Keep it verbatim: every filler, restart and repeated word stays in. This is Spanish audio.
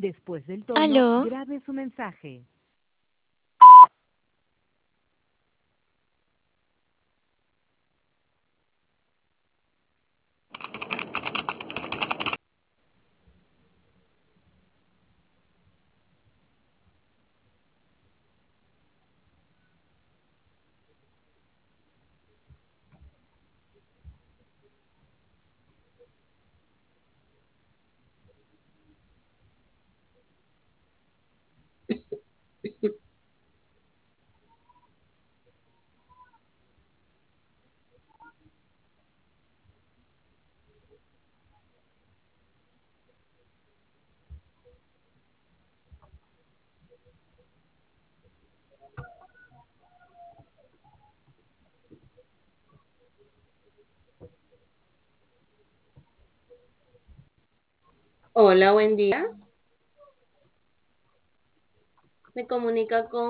Después del tono, Aló, grabe su mensaje. Hola, buen día. Me comunica con